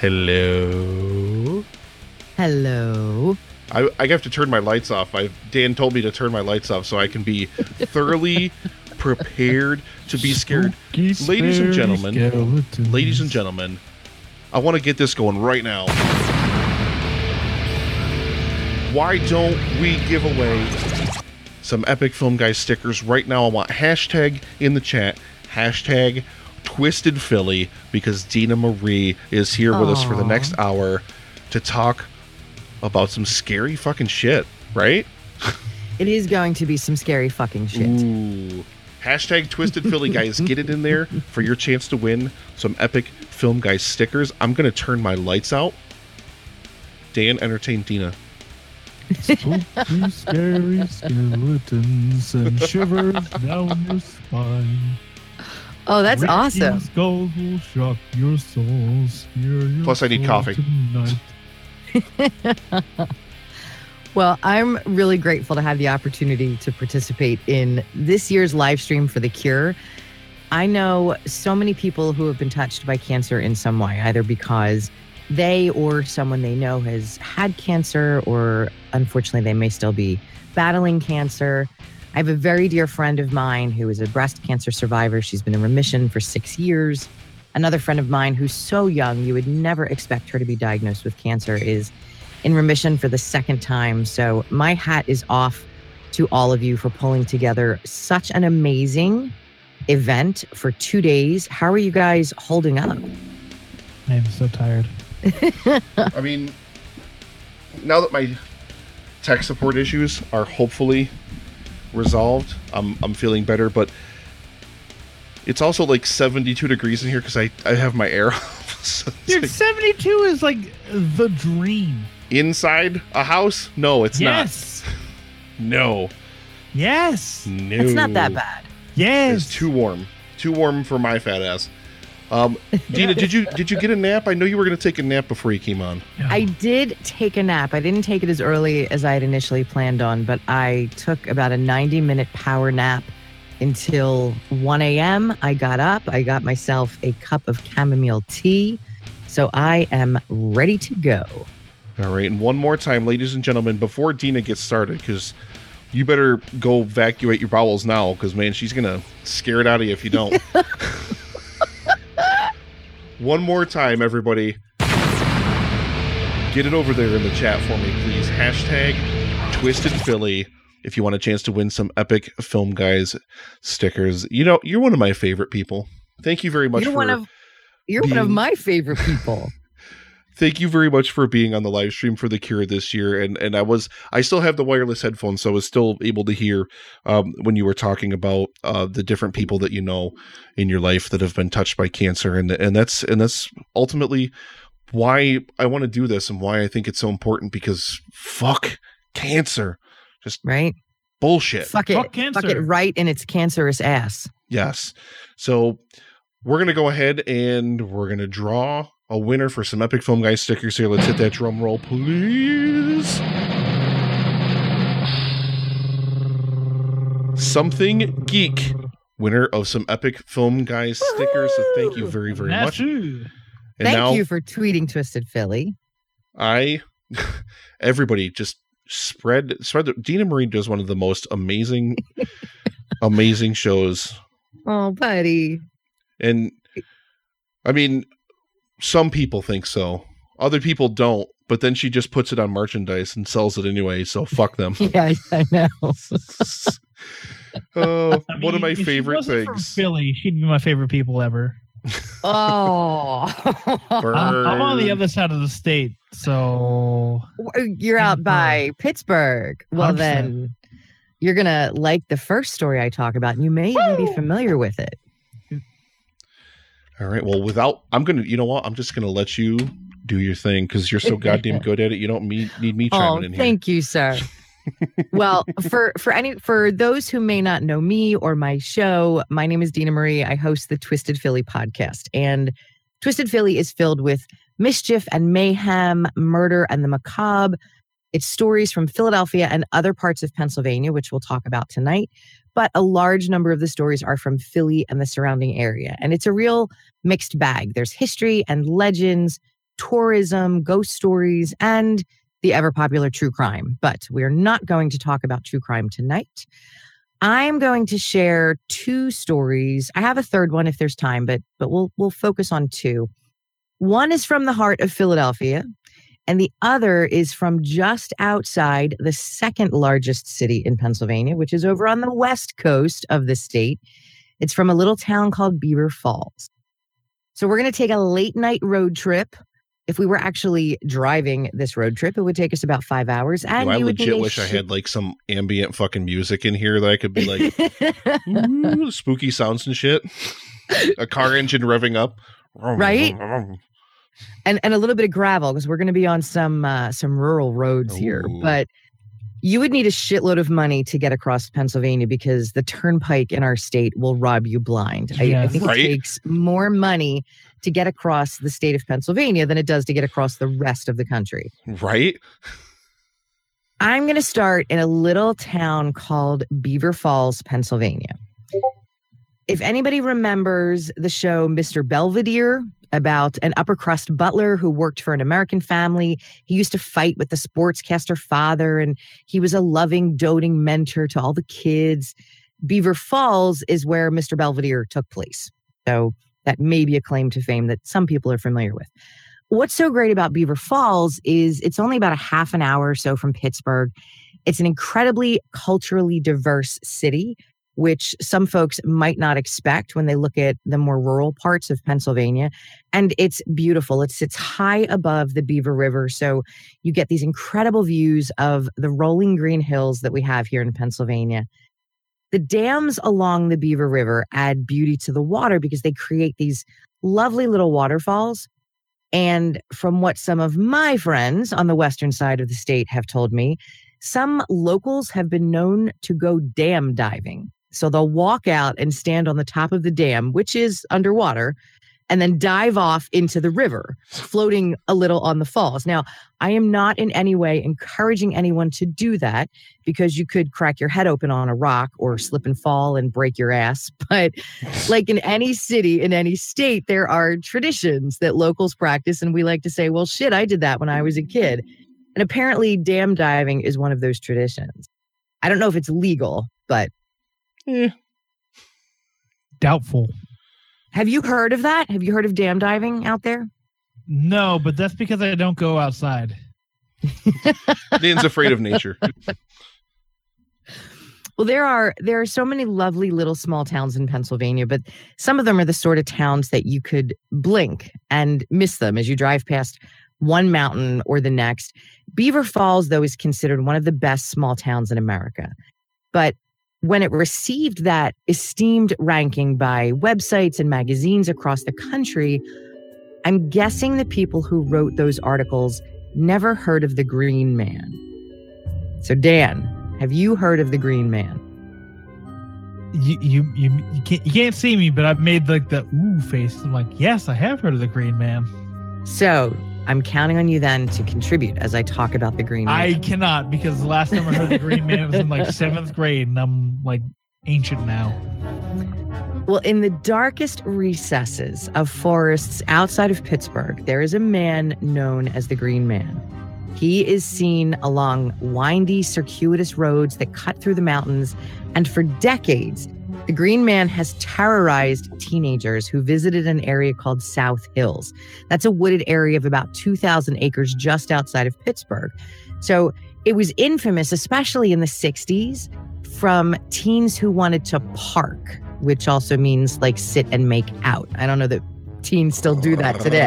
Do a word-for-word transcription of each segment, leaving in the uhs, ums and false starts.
Hello. Hello. I, I have to turn my lights off. I Dan told me to turn my lights off so I can be thoroughly prepared to be scared. Spooky, Ladies and gentlemen, skeletons. ladies and gentlemen, I want to get this going right now. Why don't we give away some Epic Film Guys stickers right now? I want hashtag in the chat, hashtag Twisted Philly, because Dina Marie is here with us for the next hour to talk about some scary fucking shit, right? It is going to be some scary fucking shit. Ooh. Hashtag Twisted Philly, guys. Get it in there for your chance to win some Epic Film Guys stickers. I'm going to turn my lights out. Dan, entertain Dina. Spooky, scary skeletons and shivers down your spine. Oh, that's Raking awesome. Skulls will shock your soul. Steer your Plus, I need soul coffee. tonight. Well, I'm really grateful to have the opportunity to participate in this year's live stream for The Cure. I know so many people who have been touched by cancer in some way, either because they or someone they know has had cancer, or unfortunately they may still be battling cancer. I have a very dear friend of mine who is a breast cancer survivor. She's been in remission for six years. Another friend of mine who's so young, you would never expect her to be diagnosed with cancer, is in remission for the second time. So my hat is off to all of you for pulling together such an amazing event for two days. How are you guys holding up? I'm so tired. I mean, now that my tech support issues are hopefully resolved, I'm I'm feeling better, but it's also like seventy-two degrees in here because I, I have my air off. So Dude, like, seventy-two is like the dream. inside a house? No, it's Yes. not. No. Yes. No. It's not that bad. Yes. It's too warm. Too warm for my fat ass. Um, Dina, did you did you get a nap? I know you were going to take a nap before you came on. I did take a nap. I didn't take it as early as I had initially planned on, but I took about a ninety minute power nap until one a.m. I got up. I got myself a cup of chamomile tea. So I am ready to go. All right, and one more time, ladies and gentlemen, before Dina gets started, because you better go evacuate your bowels now, because, man, she's going to scare it out of you if you don't. One more time, everybody. Get it over there in the chat for me, please. Hashtag Twisted Philly if you want a chance to win some Epic Film Guys stickers. You know, you're one of my favorite people. Thank you very much You're for one of you're one of being- my favorite people. Thank you very much for being on the live stream for The Cure this year. And and I was I still have the wireless headphones, so I was still able to hear um, when you were talking about uh, the different people that you know in your life that have been touched by cancer. And and that's and that's ultimately why I want to do this and why I think it's so important, because fuck cancer. Just Right? bullshit. Fuck it. Fuck cancer. Fuck it right in its cancerous ass. Yes. So we're going to go ahead and we're going to draw a winner for some Epic Film Guys stickers here. Let's hit that drum roll, please. Something Geek, winner of some Epic Film Guys stickers. So thank you very, very much. Matthew. And Thank now you for tweeting Twisted Philly. I, everybody just spread, spread. The, Dina Marie does one of the most amazing, amazing shows. Oh, buddy. And I mean, some people think so. Other people don't. But then she just puts it on merchandise and sells it anyway. So fuck them. Yeah, I know. Oh, I one of mean, my if she favorite wasn't from things. Philly, she'd be my favorite people ever. Oh. Burn. I'm, I'm on the other side of the state, so You're out by Pittsburgh. Well, one hundred percent. then you're going to like the first story I talk about, and you may even be familiar with it. All right. Well, without, I'm going to, you know what? I'm just going to let you do your thing because you're so goddamn good at it. You don't me, need me Oh, chiming in here. thank you, sir. Well, for for any for those who may not know me or my show, my name is Dina Marie. I host the Twisted Philly podcast, and Twisted Philly is filled with mischief and mayhem, murder and the macabre. It's stories from Philadelphia and other parts of Pennsylvania, which we'll talk about tonight. But a large number of the stories are from Philly and the surrounding area, and it's a real mixed bag. There's history and legends, tourism, ghost stories, and the ever popular true crime. But we are not going to talk about true crime tonight. I am going to share two stories. I have a third one if there's time, but but we'll we'll focus on two. One is from the heart of Philadelphia, and the other is from just outside the second largest city in Pennsylvania, which is over on the west coast of the state. It's from a little town called Beaver Falls. So we're going to take a late night road trip. If we were actually driving this road trip, it would take us about five hours. And Yo, I you would legit need a wish sh- I had like some ambient fucking music in here that I could be like, ooh, spooky sounds and shit. A car engine revving up. Right? and and a little bit of gravel because we're going to be on some uh, some rural roads here. Ooh. But you would need a shitload of money to get across Pennsylvania because the turnpike in our state will rob you blind. I, I Yes. think Right? it takes more money to get across the state of Pennsylvania than it does to get across the rest of the country. Right? I'm going to start in a little town called Beaver Falls, Pennsylvania. If anybody remembers the show Mister Belvedere, about an upper crust butler who worked for an American family, he used to fight with the sportscaster father, and he was a loving, doting mentor to all the kids. Beaver Falls is where Mister Belvedere took place. So that may be a claim to fame that some people are familiar with. What's so great about Beaver Falls is it's only about a half an hour or so from Pittsburgh. It's an incredibly culturally diverse city, which some folks might not expect when they look at the more rural parts of Pennsylvania. And it's beautiful. It sits high above the Beaver River. So you get these incredible views of the rolling green hills that we have here in Pennsylvania. The dams along the Beaver River add beauty to the water because they create these lovely little waterfalls. And from what some of my friends on the western side of the state have told me, some locals have been known to go dam diving. So they'll walk out and stand on the top of the dam, which is underwater, and then dive off into the river, floating a little on the falls. Now, I am not in any way encouraging anyone to do that because you could crack your head open on a rock or slip and fall and break your ass. But like in any city, in any state, there are traditions that locals practice. And we like to say, well, shit, I did that when I was a kid. And apparently dam diving is one of those traditions. I don't know if it's legal, but Eh. Doubtful. have you heard of that? Have you heard of dam diving out there? No, but that's because I don't go outside. Dan's afraid of nature. Well, there are there are so many lovely little small towns in Pennsylvania, but some of them are the sort of towns that you could blink and miss them as you drive past one mountain or the next. Beaver Falls, though, is considered one of the best small towns in America. But when it received that esteemed ranking by websites and magazines across the country, I'm guessing the people who wrote those articles never heard of the Green Man. So, Dan, have you heard of the Green Man? You you you, you can't you can't see me, but I've made like the ooh face. I'm like, yes, I have heard of the Green Man. So, I'm counting on you then to contribute as I talk about the Green Man. I cannot because the last time I heard the Green Man was in like seventh grade, and I'm like ancient now. Well, in the darkest recesses of forests outside of Pittsburgh, there is a man known as the Green Man. He is seen along windy, circuitous roads that cut through the mountains, and for decades, the Green Man has terrorized teenagers who visited an area called South Hills. That's a wooded area of about two thousand acres just outside of Pittsburgh. So it was infamous, especially in the sixties, from teens who wanted to park, which also means like sit and make out. I don't know that teens still do that today.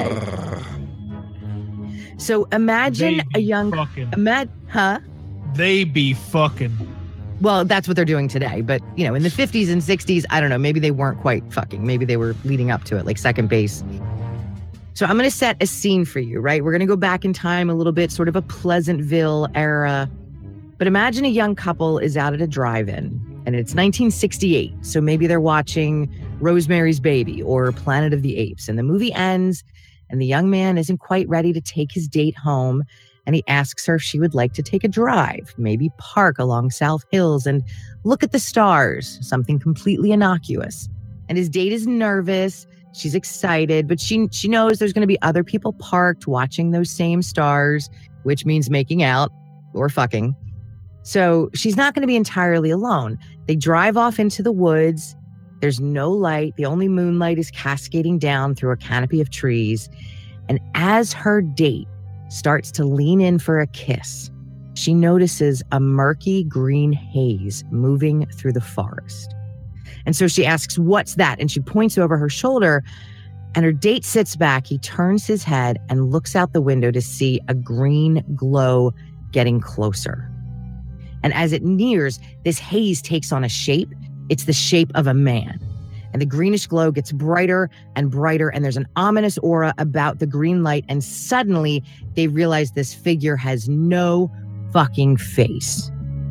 So imagine They a be young, fucking. imag- huh? They be fucking. Well, that's what they're doing today. But, you know, in the fifties and sixties, I don't know, maybe they weren't quite fucking. Maybe they were leading up to it, like second base. So I'm going to set a scene for you, right? We're going to go back in time a little bit, sort of a Pleasantville era. But imagine a young couple is out at a drive-in, and it's nineteen sixty-eight. So maybe they're watching Rosemary's Baby or Planet of the Apes. And the movie ends, and the young man isn't quite ready to take his date home. And he asks her if she would like to take a drive, maybe park along South Hills and look at the stars, something completely innocuous. And his date is nervous. She's excited, but she she knows there's going to be other people parked watching those same stars, which means making out or fucking. So she's not going to be entirely alone. They drive off into the woods. There's no light. The only moonlight is cascading down through a canopy of trees. And as her date starts to lean in for a kiss, she notices a murky green haze moving through the forest. And so she asks, "What's that?" And she points over her shoulder, and her date sits back. He turns his head and looks out the window to see a green glow getting closer. And as it nears, this haze takes on a shape. It's the shape of a man. And the greenish glow gets brighter and brighter, and there's an ominous aura about the green light. And suddenly they realize this figure has no fucking face.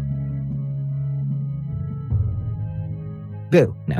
Boo. No.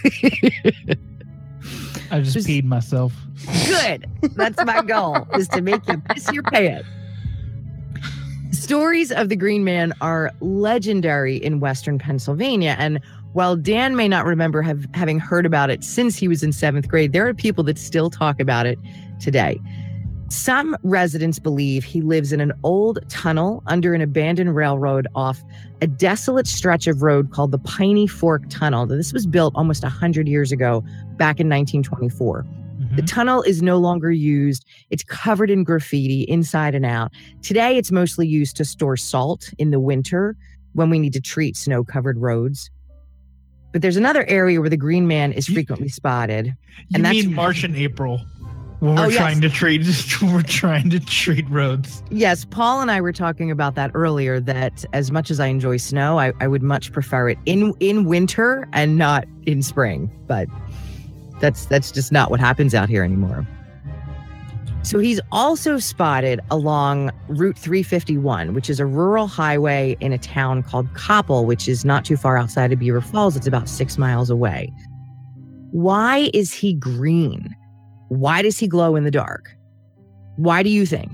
I just, just peed myself. Good. That's my goal, is to make you piss your pants. Stories of the Green Man are legendary in Western Pennsylvania. And while Dan may not remember have, having heard about it since he was in seventh grade, there are people that still talk about it today. Some residents believe he lives in an old tunnel under an abandoned railroad off a desolate stretch of road called the Piney Fork Tunnel. This was built almost one hundred years ago, back in nineteen twenty-four. Mm-hmm. The tunnel is no longer used. It's covered in graffiti inside and out. Today, it's mostly used to store salt in the winter when we need to treat snow-covered roads. But there's another area where the Green Man is frequently spotted. You and that's mean March and April, when we're oh, trying yes. to treat when we're trying to treat roads. Yes, Paul and I were talking about that earlier, that as much as I enjoy snow, I, I would much prefer it in in winter and not in spring. But that's that's just not what happens out here anymore. So he's also spotted along Route three fifty-one, which is a rural highway in a town called Coppell, which is not too far outside of Beaver Falls. It's about six miles away. Why is he green? Why does he glow in the dark? Why do you think?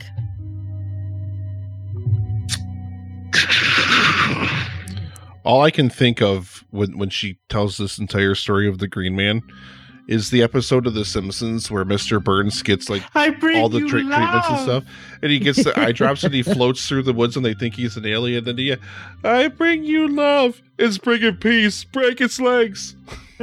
All I can think of when, when she tells this entire story of the Green Man is the episode of The Simpsons where Mister Burns gets like all the tra- treatments and stuff, and he gets the eye drops and he floats through the woods and they think he's an alien. And he, I bring you love, it's bringing peace, break its legs.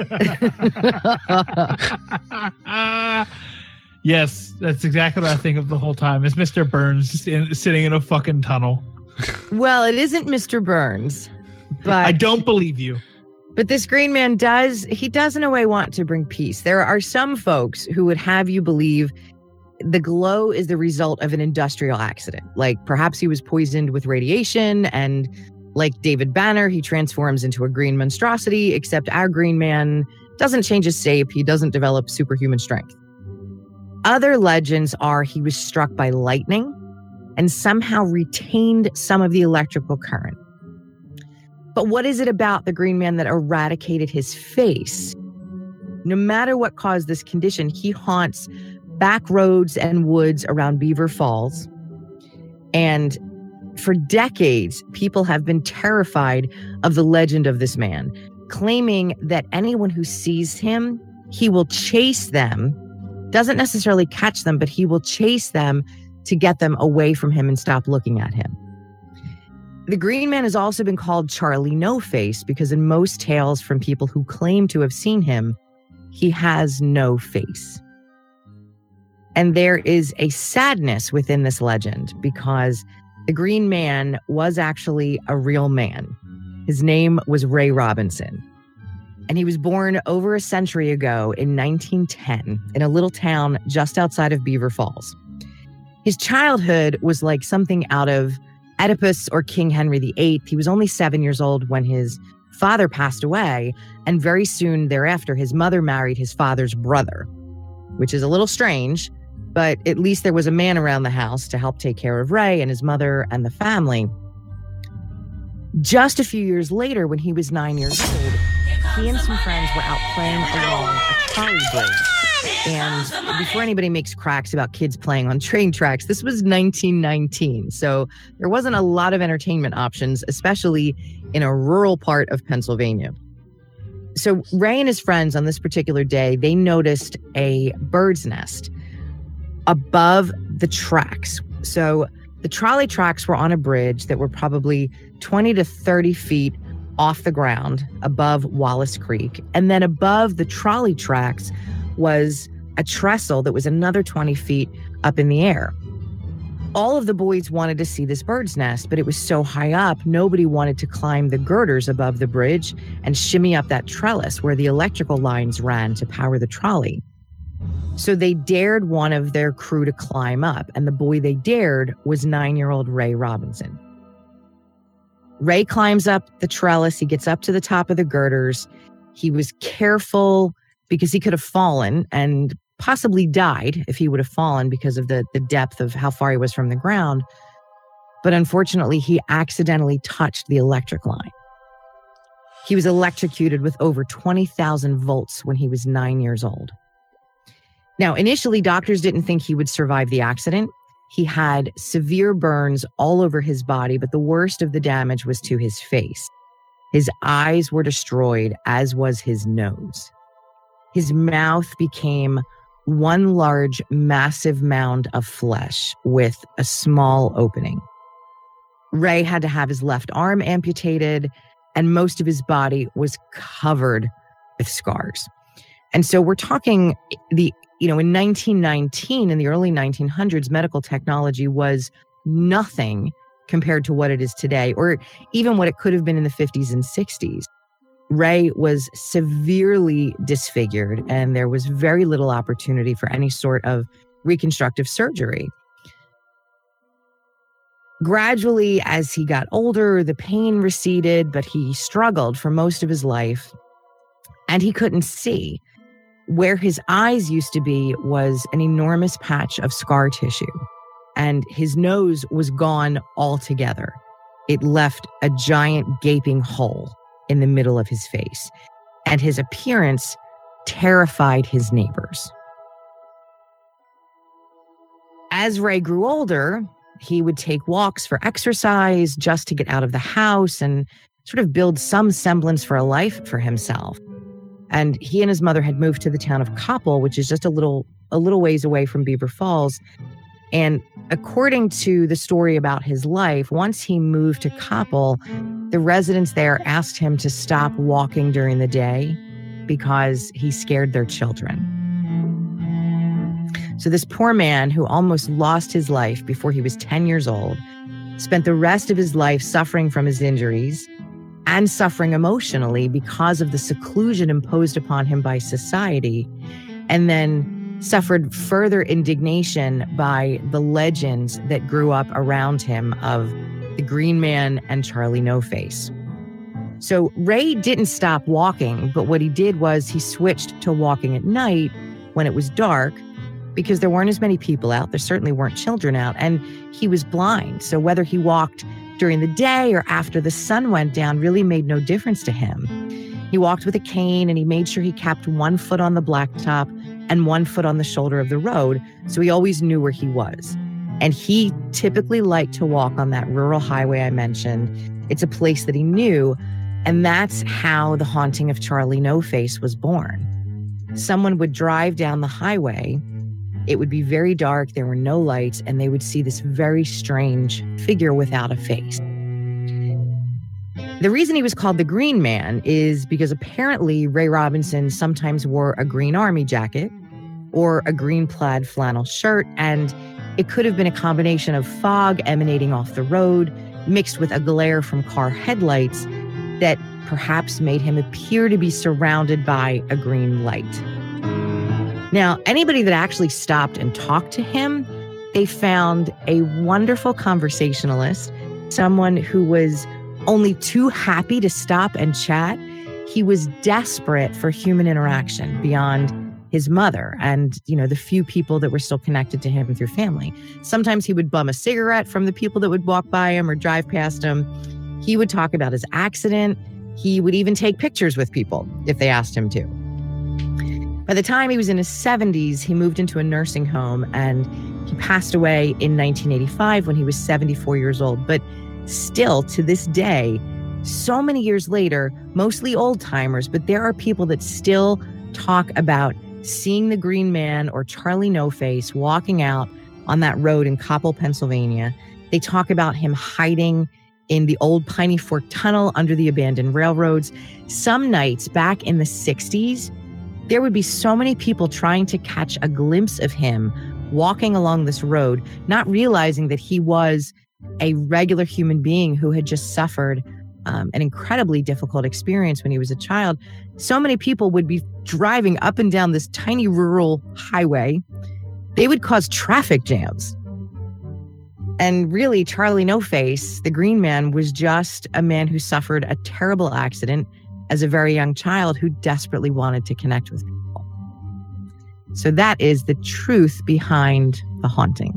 Yes, that's exactly what I think of the whole time. Is Mister Burns in, sitting in a fucking tunnel? Well, it isn't Mister Burns, but I don't believe you. But this Green Man does, he does in a way want to bring peace. There are some folks who would have you believe the glow is the result of an industrial accident. Like perhaps he was poisoned with radiation, and like David Banner, he transforms into a green monstrosity, except our Green Man doesn't change his shape. He doesn't develop superhuman strength. Other legends are he was struck by lightning and somehow retained some of the electrical current. But what is it about the Green Man that eradicated his face? No matter what caused this condition, he haunts back roads and woods around Beaver Falls. And for decades, people have been terrified of the legend of this man, claiming that anyone who sees him, he will chase them, doesn't necessarily catch them, but he will chase them to get them away from him and stop looking at him. The Green Man has also been called Charlie No Face because in most tales from people who claim to have seen him, he has no face. And there is a sadness within this legend because the Green Man was actually a real man. His name was Ray Robinson. And he was born over a century ago in nineteen ten in a little town just outside of Beaver Falls. His childhood was like something out of Oedipus or King Henry the Eighth. He was only seven years old when his father passed away, and very soon thereafter, his mother married his father's brother, which is a little strange, but at least there was a man around the house to help take care of Ray and his mother and the family. Just a few years later, when he was nine years old, he and some friends were out playing along a trolley bridge. And before anybody makes cracks about kids playing on train tracks, this was nineteen nineteen. So there wasn't a lot of entertainment options, especially in a rural part of Pennsylvania. So Ray and his friends on this particular day, they noticed a bird's nest above the tracks. So the trolley tracks were on a bridge that were probably twenty to thirty feet off the ground above Wallace Creek. And then above the trolley tracks was a trestle that was another twenty feet up in the air. All of the boys wanted to see this bird's nest, but it was so high up, nobody wanted to climb the girders above the bridge and shimmy up that trellis where the electrical lines ran to power the trolley. So they dared one of their crew to climb up, and the boy they dared was nine-year-old Ray Robinson. Ray climbs up the trellis. He gets up to the top of the girders. He was careful because he could have fallen and possibly died if he would have fallen because of the, the depth of how far he was from the ground. But unfortunately, he accidentally touched the electric line. He was electrocuted with over twenty thousand volts when he was nine years old. Now, initially, doctors didn't think he would survive the accident. He had severe burns all over his body, but the worst of the damage was to his face. His eyes were destroyed, as was his nose. His mouth became one large, massive mound of flesh with a small opening. Ray had to have his left arm amputated, and most of his body was covered with scars. And so we're talking the, you know, in nineteen nineteen, in the early nineteen hundreds, medical technology was nothing compared to what it is today, or even what it could have been in the fifties and sixties. Ray was severely disfigured, and there was very little opportunity for any sort of reconstructive surgery. Gradually, as he got older, the pain receded, but he struggled for most of his life, and he couldn't see. Where his eyes used to be was an enormous patch of scar tissue, and his nose was gone altogether. It left a giant gaping hole in the middle of his face, and his appearance terrified his neighbors. As Ray grew older, he would take walks for exercise just to get out of the house and sort of build some semblance for a life for himself. And he and his mother had moved to the town of Coppell, which is just a little a little ways away from Beaver Falls. And according to the story about his life, once he moved to Coppell, the residents there asked him to stop walking during the day because he scared their children. So this poor man, who almost lost his life before he was ten years old, spent the rest of his life suffering from his injuries and suffering emotionally because of the seclusion imposed upon him by society, and then suffered further indignation by the legends that grew up around him of the Green Man and Charlie No Face. So Ray didn't stop walking, but what he did was he switched to walking at night when it was dark, because there weren't as many people out. There certainly weren't children out, and he was blind. So whether he walked during the day or after the sun went down really made no difference to him. He walked with a cane, and he made sure he kept one foot on the blacktop and one foot on the shoulder of the road, so he always knew where he was. And he typically liked to walk on that rural highway I mentioned. It's a place that he knew, and that's how the haunting of Charlie No Face was born. Someone would drive down the highway. It would be very dark, there were no lights, and they would see this very strange figure without a face. The reason he was called the Green Man is because apparently Ray Robinson sometimes wore a green army jacket or a green plaid flannel shirt, and it could have been a combination of fog emanating off the road mixed with a glare from car headlights that perhaps made him appear to be surrounded by a green light. Now, anybody that actually stopped and talked to him, they found a wonderful conversationalist, someone who was only too happy to stop and chat. He was desperate for human interaction beyond his mother and, you know, the few people that were still connected to him through family. Sometimes he would bum a cigarette from the people that would walk by him or drive past him. He would talk about his accident. He would even take pictures with people if they asked him to. By the time he was in his seventies, he moved into a nursing home, and he passed away in nineteen eighty-five when he was seventy-four years old. But still, to this day, so many years later, mostly old timers, but there are people that still talk about seeing the Green Man or Charlie No Face walking out on that road in Coppell, Pennsylvania. They talk about him hiding in the old Piney Fork Tunnel under the abandoned railroads. Some nights back in the sixties, there would be so many people trying to catch a glimpse of him walking along this road, not realizing that he was a regular human being who had just suffered um, an incredibly difficult experience when he was a child. So many people would be driving up and down this tiny rural highway. They would cause traffic jams. And really, Charlie No Face, the Green Man, was just a man who suffered a terrible accident as a very young child who desperately wanted to connect with people. So that is the truth behind the haunting.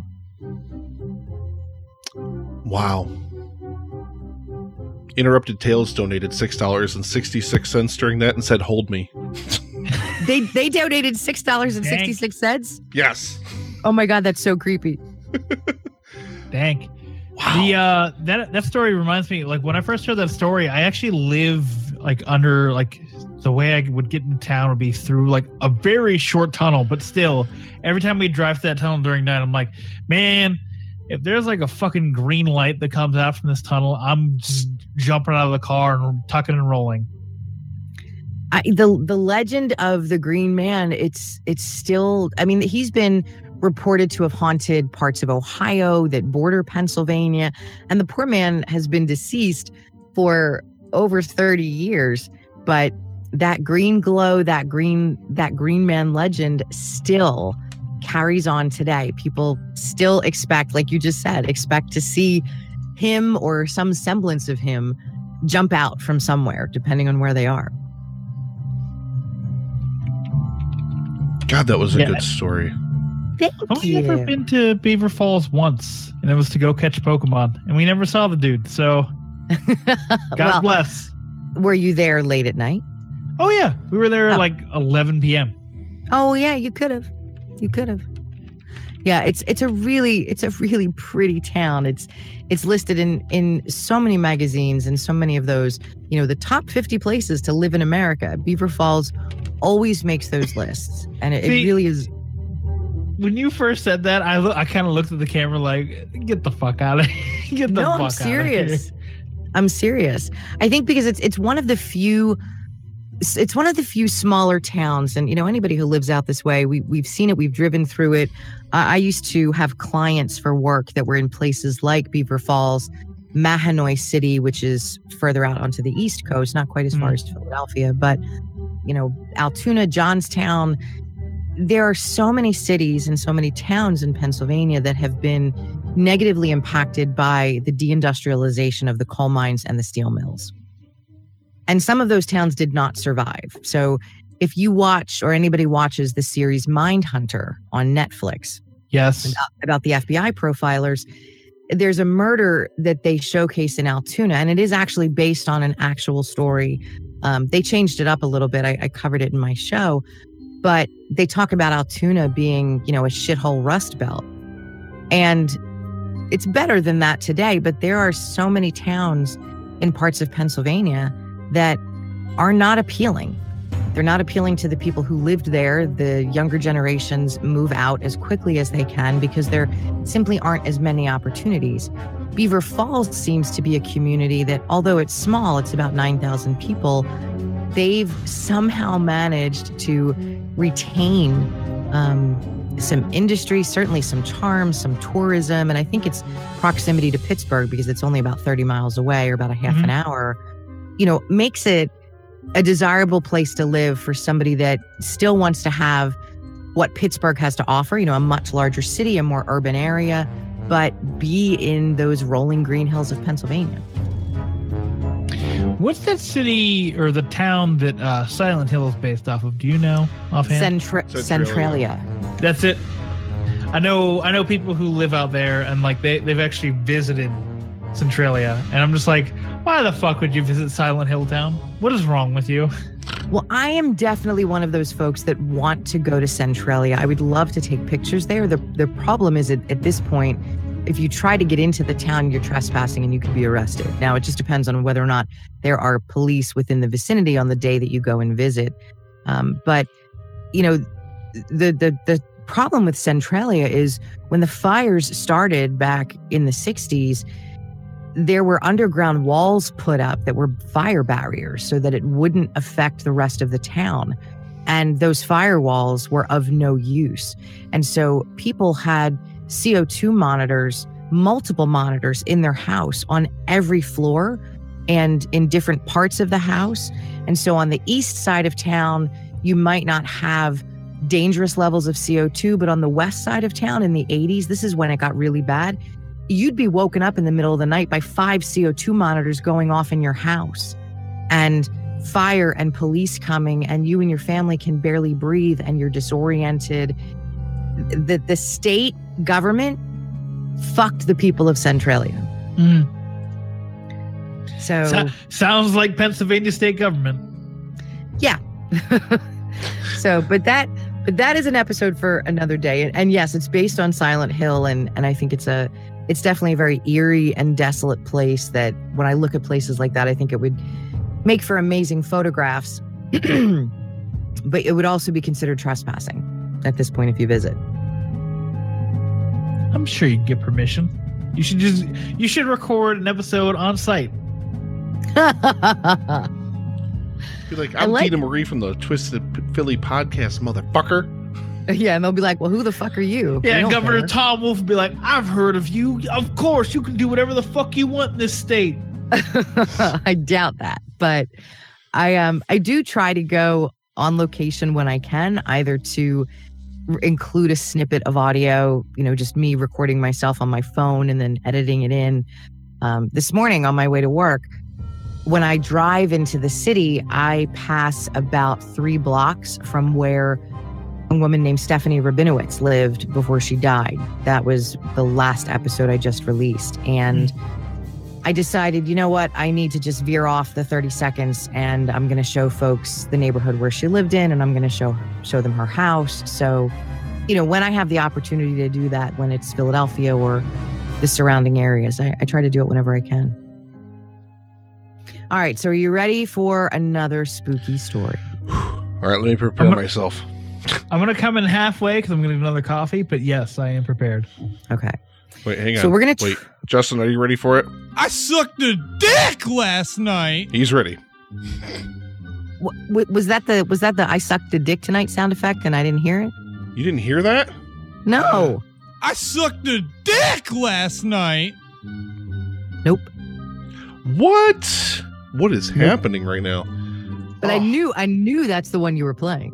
Wow. Interrupted Tales donated six dollars and sixty-six cents during that and said, hold me. They they donated six dollars and sixty-six cents? Yes. Oh my God, that's so creepy. Dang. Wow. The uh that that story reminds me, like when I first heard that story, I actually live like under like the way I would get into town would be through like a very short tunnel, but still every time we drive through that tunnel during night, I'm like, man, if there's like a fucking green light that comes out from this tunnel, I'm just jumping out of the car and tucking and rolling. I, the the legend of the Green Man, it's it's still, I mean, he's been reported to have haunted parts of Ohio that border Pennsylvania, and the poor man has been deceased for over thirty years, but that green glow, that green that Green Man legend still carries on today. People still expect, like you just said, expect to see him or some semblance of him jump out from somewhere, depending on where they are. God, that was a Yeah. good story. Thank I've you. never been to Beaver Falls once, and it was to go catch Pokemon, and we never saw the dude, so God Well, bless. were you there late at night? Oh yeah, we were there Oh. at like eleven p.m. Oh yeah, you could have. You could have. Yeah, it's it's a really it's a really pretty town. It's it's listed in in so many magazines and so many of those, you know, the top fifty places to live in America. Beaver Falls always makes those lists, and it, See, it really is. When you first said that, I lo- I kind of looked at the camera like, get the fuck out of here. Get the No, fuck I'm out serious. I'm serious. I think because it's it's one of the few it's one of the few smaller towns, and you know, anybody who lives out this way, we we've seen it, we've driven through it. Uh, I used to have clients for work that were in places like Beaver Falls, Mahanoy City, which is further out onto the East Coast, not quite as far Mm. as Philadelphia, but you know, Altoona, Johnstown. There are so many cities and so many towns in Pennsylvania that have been negatively impacted by the deindustrialization of the coal mines and the steel mills. And some of those towns did not survive. So if you watch, or anybody watches, the series Mindhunter on Netflix Yes. about, about the F B I profilers, there's a murder that they showcase in Altoona, and it is actually based on an actual story. Um, they changed it up a little bit. I, I covered it in my show. But they talk about Altoona being, you know, a shithole rust belt. And it's better than that today, but there are so many towns in parts of Pennsylvania that are not appealing. They're not appealing to the people who lived there. The younger generations move out as quickly as they can because there simply aren't as many opportunities. Beaver Falls seems to be a community that, although it's small, it's about nine thousand people, they've somehow managed to retain um, some industry, certainly some charm, some tourism, and I think it's proximity to Pittsburgh because it's only about thirty miles away or about a half Mhm. an hour, you know, makes it a desirable place to live for somebody that still wants to have what Pittsburgh has to offer, you know, a much larger city, a more urban area, but be in those rolling green hills of Pennsylvania. What's that city or the town that uh, Silent Hill is based off of? Do you know offhand? Centra- Centralia. Centralia. That's it. I know. I know people who live out there, and like they they've actually visited Centralia, and I'm just like, why the fuck would you visit Silent Hill Town? What is wrong with you? Well, I am definitely one of those folks that want to go to Centralia. I would love to take pictures there. The the problem is at, at this point, if you try to get into the town, you're trespassing and you could be arrested. Now, it just depends on whether or not there are police within the vicinity on the day that you go and visit. Um, but, you know, the, the, the problem with Centralia is when the fires started back in the sixties, there were underground walls put up that were fire barriers so that it wouldn't affect the rest of the town. And those firewalls were of no use. And so people had C O two monitors, multiple monitors in their house on every floor and in different parts of the house. And so on the east side of town, you might not have dangerous levels of C O two, but on the west side of town in the eighties, this is when it got really bad, you'd be woken up in the middle of the night by five C O two monitors going off in your house. And fire and police coming, and you and your family can barely breathe and you're disoriented. The, the state government fucked the people of Centralia. Mm. So, so sounds like Pennsylvania state government. Yeah. so, but that, but that is an episode for another day. And, and yes, it's based on Silent Hill, and and I think it's a, it's definitely a very eerie and desolate place. That when I look at places like that, I think it would make for amazing photographs, but it would also be considered trespassing at this point if you visit. I'm sure you can get permission. You should just you should record an episode on site. Be like, I'm like- Dina Marie from the Twisted Philly podcast, motherfucker. Yeah, and they'll be like, well, who the fuck are you? Yeah, We and don't Governor care. Tom Wolf would be like, I've heard of you. Of course, you can do whatever the fuck you want in this state. I doubt that, but I um I do try to go on location when I can, either to r- include a snippet of audio, you know, just me recording myself on my phone and then editing it in. Um, this morning on my way to work, when I drive into the city, I pass about three blocks from where a woman named Stephanie Rabinowitz lived before she died. That was the last episode I just released, and I decided, you know what, I need to just veer off the thirty seconds, and I'm going to show folks the neighborhood where she lived in, and I'm going to show show them her house. So, you know, when I have the opportunity to do that, when it's Philadelphia or the surrounding areas, I, I try to do it whenever I can. All right, so are you ready for another spooky story? All right, let me prepare I'm gonna- myself. I'm going to come in halfway because I'm going to need another coffee, but yes, I am prepared. Okay. Wait, hang on. So we're gonna tr- Wait, Justin, are you ready for it? I sucked a dick last night. He's ready. W- w- was that the was that the I sucked a dick tonight sound effect and I didn't hear it? You didn't hear that? No. I sucked a dick last night. Nope. What? What is happening right now? But I Oh. knew I knew that's the one you were playing.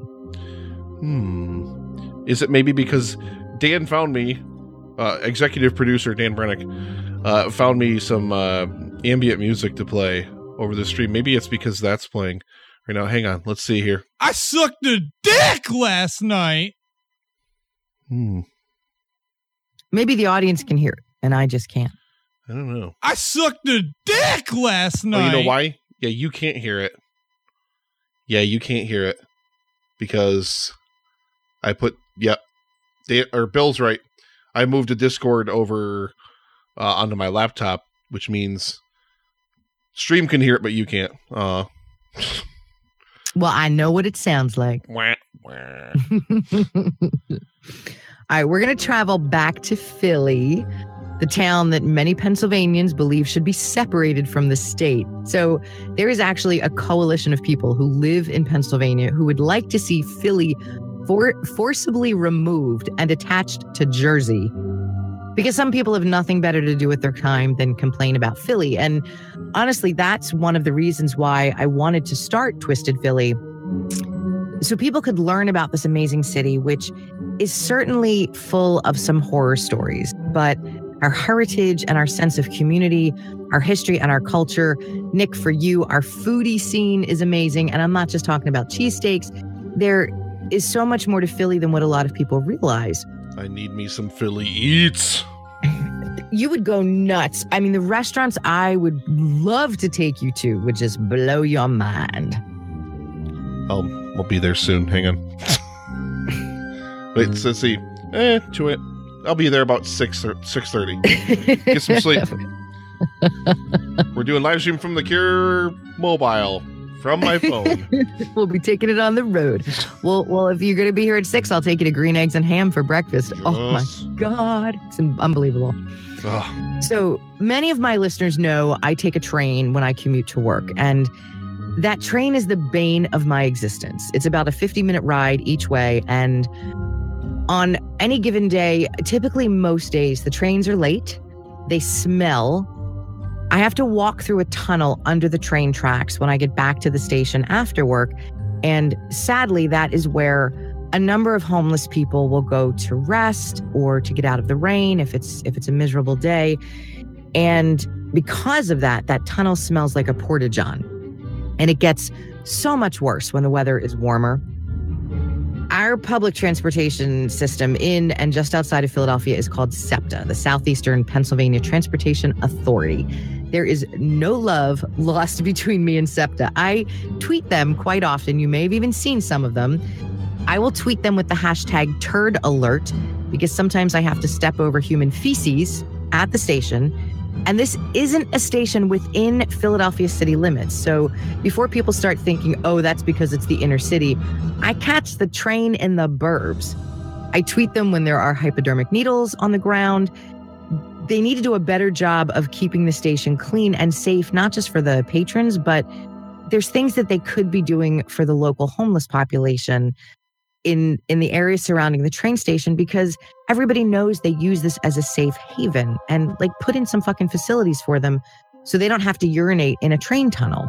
Hmm. Is it maybe because Dan found me, uh, executive producer Dan Brennick, uh, found me some uh, ambient music to play over the stream? Maybe it's because that's playing right now. Hang on. Let's see here. I sucked a dick last night. Hmm. Maybe the audience can hear it and I just can't. I don't know. I sucked a dick last night. Oh, you know why? Yeah, you can't hear it. Yeah, you can't hear it because I put, yep, Dan, or Bill's right. I moved a Discord over uh, onto my laptop, which means stream can hear it, but you can't. Uh, Well, I know what it sounds like. wah, wah. All right, we're going to travel back to Philly, the town that many Pennsylvanians believe should be separated from the state. So there is actually a coalition of people who live in Pennsylvania who would like to see Philly for- forcibly removed and attached to Jersey. Because some people have nothing better to do with their time than complain about Philly. And honestly, that's one of the reasons why I wanted to start Twisted Philly. So people could learn about this amazing city, which is certainly full of some horror stories, but our heritage and our sense of community, our history and our culture. Nick, for you, our foodie scene is amazing. And I'm not just talking about cheesesteaks. There is so much more to Philly than what a lot of people realize. I need me some Philly eats. You would go nuts. I mean, the restaurants I would love to take you to would just blow your mind. I'll, we'll be there soon. Hang on. Wait, let's see. Eh, to it. I'll be there about six or six thirty. Get some sleep. We're doing live stream from the Cure mobile from my phone. We'll be taking it on the road. Well, well, if you're going to be here at six, I'll take you to Green Eggs and Ham for breakfast. Yes. Oh my God, it's unbelievable. Ugh. So many of my listeners know I take a train when I commute to work, and that train is the bane of my existence. It's about a fifty minute ride each way, and on any given day, typically most days, the trains are late, they smell. I have to walk through a tunnel under the train tracks when I get back to the station after work, and sadly, that is where a number of homeless people will go to rest or to get out of the rain if it's if it's a miserable day. And because of that, that tunnel smells like a porta-john. And it gets so much worse when the weather is warmer. Our public transportation system in and just outside of Philadelphia is called SEPTA, the Southeastern Pennsylvania Transportation Authority. There is no love lost between me and SEPTA. I tweet them quite often. You may have even seen some of them. I will tweet them with the hashtag turd alert because sometimes I have to step over human feces at the station. And this isn't a station within Philadelphia city limits. So before people start thinking, oh, that's because it's the inner city, I catch the train in the burbs. I tweet them when there are hypodermic needles on the ground. They need to do a better job of keeping the station clean and safe, not just for the patrons, but there's things that they could be doing for the local homeless population in in the area surrounding the train station, because everybody knows they use this as a safe haven, and like put in some fucking facilities for them so they don't have to urinate in a train tunnel.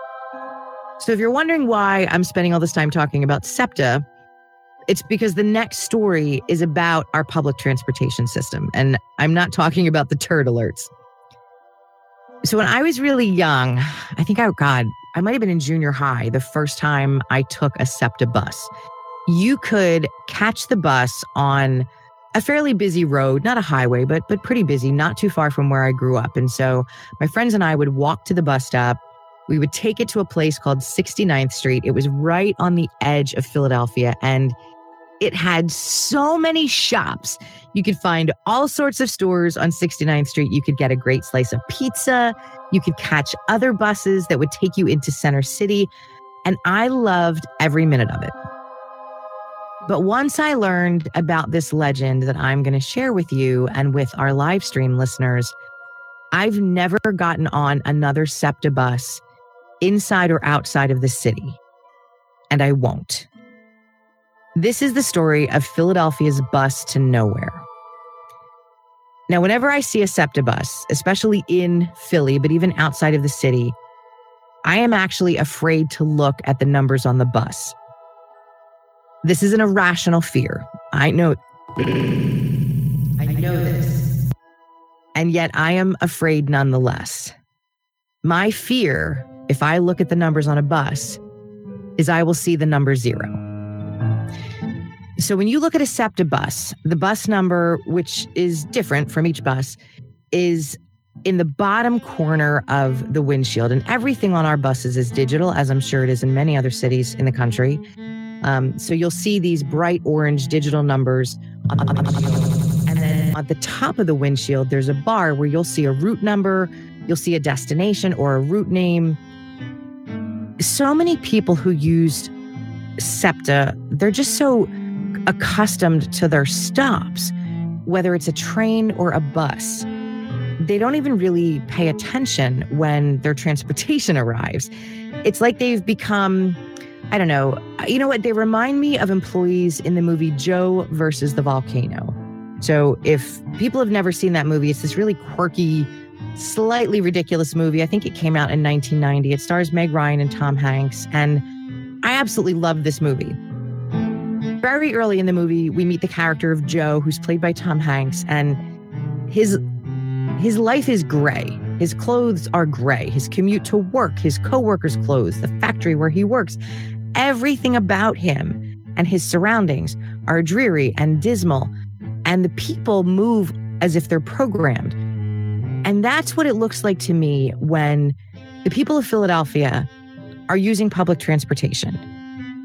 So if you're wondering why I'm spending all this time talking about SEPTA, it's because the next story is about our public transportation system, and I'm not talking about the turd alerts. So when I was really young, I think I, God, I might have been in junior high the first time I took a SEPTA bus. You could catch the bus on a fairly busy road, not a highway, but but pretty busy, not too far from where I grew up. And so my friends and I would walk to the bus stop. We would take it to a place called sixty-ninth Street. It was right on the edge of Philadelphia, and it had so many shops. You could find all sorts of stores on sixty-ninth Street. You could get a great slice of pizza. You could catch other buses that would take you into Center City. And I loved every minute of it. But once I learned about this legend that I'm going to share with you and with our live stream listeners, I've never gotten on another SEPTA bus inside or outside of the city. And I won't. This is the story of Philadelphia's bus to nowhere. Now, whenever I see a SEPTA bus, especially in Philly, but even outside of the city, I am actually afraid to look at the numbers on the bus. This is an irrational fear. I know. I know this. And yet I am afraid nonetheless. My fear, if I look at the numbers on a bus, is I will see the number zero. So when you look at a SEPTA bus, the bus number, which is different from each bus, is in the bottom corner of the windshield. And everything on our buses is digital, as I'm sure it is in many other cities in the country. Um, so you'll see these bright orange digital numbers on the windshield. And then at the top of the windshield, there's a bar where you'll see a route number, you'll see a destination or a route name. So many people who use SEPTA, they're just so accustomed to their stops, whether it's a train or a bus. They don't even really pay attention when their transportation arrives. It's like they've become, I don't know, you know what? They remind me of employees in the movie Joe versus the Volcano. So if people have never seen that movie, it's this really quirky, slightly ridiculous movie. I think it came out in nineteen ninety. It stars Meg Ryan and Tom Hanks. And I absolutely love this movie. Very early in the movie, we meet the character of Joe, who's played by Tom Hanks. And his, his life is gray. His clothes are gray. His commute to work, his coworkers' clothes, the factory where he works, everything about him and his surroundings are dreary and dismal. And the people move as if they're programmed. And that's what it looks like to me when the people of Philadelphia are using public transportation.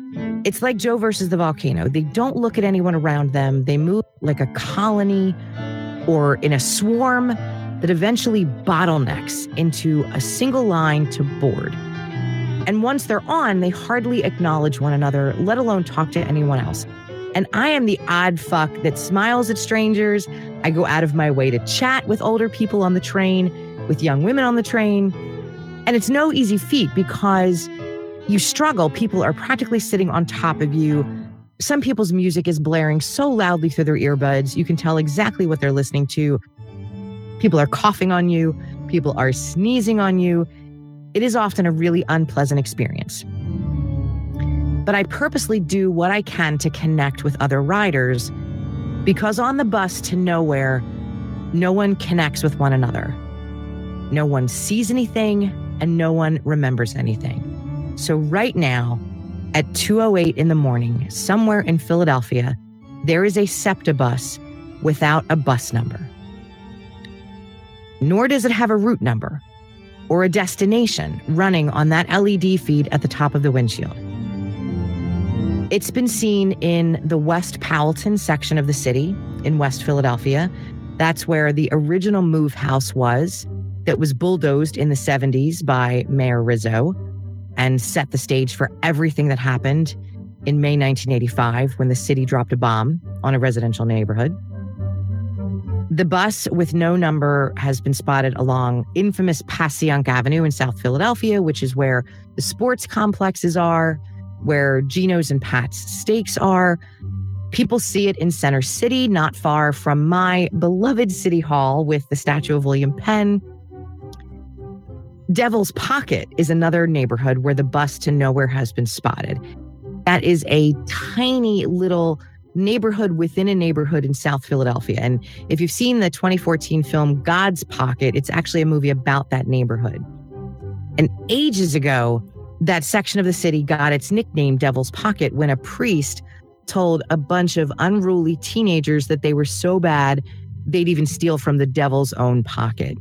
It's like Joe versus the volcano. They don't look at anyone around them. They move like a colony or in a swarm that eventually bottlenecks into a single line to board. And once they're on, they hardly acknowledge one another, let alone talk to anyone else. And I am the odd fuck that smiles at strangers. I go out of my way to chat with older people on the train, with young women on the train. And it's no easy feat because you struggle. People are practically sitting on top of you. Some people's music is blaring so loudly through their earbuds, you can tell exactly what they're listening to. People are coughing on you. People are sneezing on you. It is often a really unpleasant experience. But I purposely do what I can to connect with other riders because on the bus to nowhere, no one connects with one another. No one sees anything and no one remembers anything. So right now, at two oh eight in the morning, somewhere in Philadelphia, there is a SEPTA bus without a bus number. Nor does it have a route number or a destination running on that L E D feed at the top of the windshield. It's been seen in the West Powelton section of the city in West Philadelphia. That's where the original Move House was, that was bulldozed in the seventies by Mayor Rizzo and set the stage for everything that happened in May nineteen eighty-five when the city dropped a bomb on a residential neighborhood. The bus with no number has been spotted along infamous Passyunk Avenue in South Philadelphia, which is where the sports complexes are, where Geno's and Pat's Steaks are. People see it in Center City, not far from my beloved City Hall with the statue of William Penn. Devil's Pocket is another neighborhood where the bus to nowhere has been spotted. That is a tiny little neighborhood within a neighborhood in South Philadelphia. And if you've seen the twenty fourteen film God's Pocket, it's actually a movie about that neighborhood. And ages ago, that section of the city got its nickname Devil's Pocket when a priest told a bunch of unruly teenagers that they were so bad, they'd even steal from the devil's own pocket.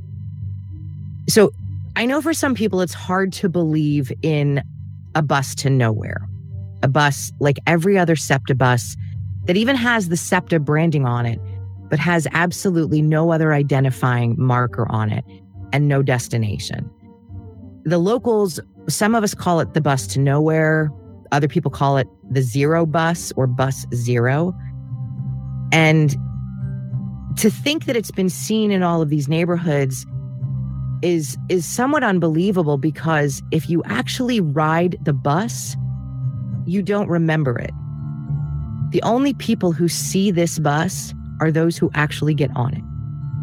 So I know for some people it's hard to believe in a bus to nowhere, a bus like every other SEPTA bus that even has the SEPTA branding on it, but has absolutely no other identifying marker on it and no destination. The locals, some of us call it the bus to nowhere. Other people call it the zero bus or bus zero. And to think that it's been seen in all of these neighborhoods is, is somewhat unbelievable because if you actually ride the bus, you don't remember it. The only people who see this bus are those who actually get on it.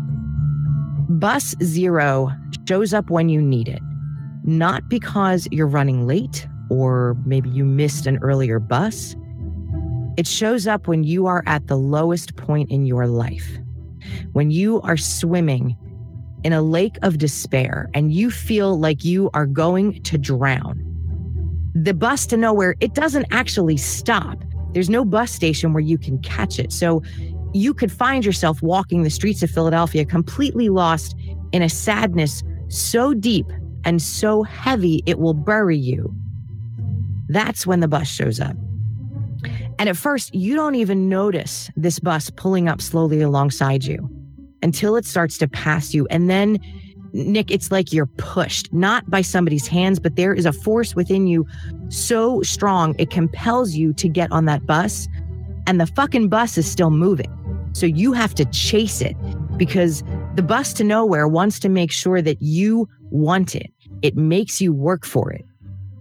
Bus zero shows up when you need it, not because you're running late or maybe you missed an earlier bus. It shows up when you are at the lowest point in your life, when you are swimming in a lake of despair and you feel like you are going to drown. The bus to nowhere, it doesn't actually stop. There's no bus station where you can catch it. So you could find yourself walking the streets of Philadelphia completely lost in a sadness so deep and so heavy it will bury you. That's when the bus shows up. And at first, you don't even notice this bus pulling up slowly alongside you until it starts to pass you. And then, Nick, it's like you're pushed, not by somebody's hands, but there is a force within you so strong, it compels you to get on that bus, and the fucking bus is still moving. So you have to chase it because the bus to nowhere wants to make sure that you want it. It makes you work for it.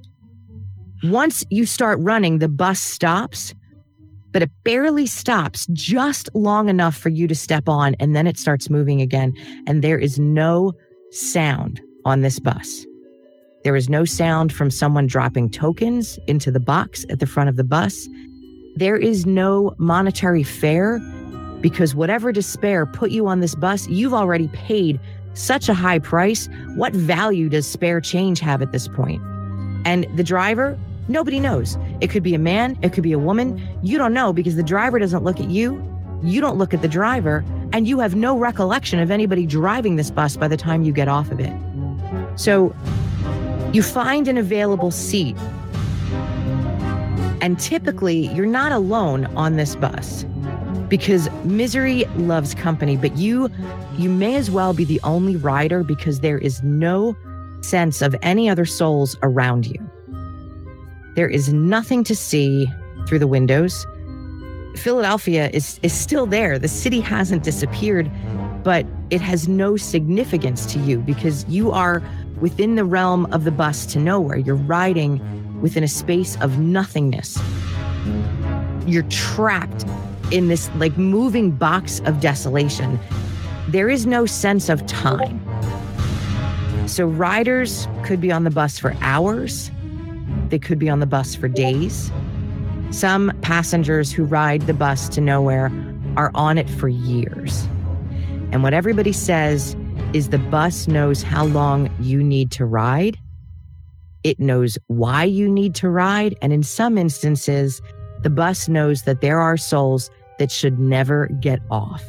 Once you start running, the bus stops, but it barely stops just long enough for you to step on, and then it starts moving again, and there is no sound on this bus. There is no sound from someone dropping tokens into the box at the front of the bus. There is no monetary fare because whatever despair put you on this bus, you've already paid such a high price. What value does spare change have at this point? And the driver, nobody knows. It could be a man, it could be a woman. You don't know because the driver doesn't look at you. You don't look at the driver, and you have no recollection of anybody driving this bus by the time you get off of it. So you find an available seat And typically, you're not alone on this bus because misery loves company, but you you may as well be the only rider because there is no sense of any other souls around you. There is nothing to see through the windows. Philadelphia is, is still there. The city hasn't disappeared, but it has no significance to you because you are within the realm of the bus to nowhere. You're riding within a space of nothingness. You're trapped in this like moving box of desolation. There is no sense of time. So riders could be on the bus for hours. They could be on the bus for days. Some passengers who ride the bus to nowhere are on it for years. And what everybody says is the bus knows how long you need to ride. It knows why you need to ride. And in some instances, the bus knows that there are souls that should never get off.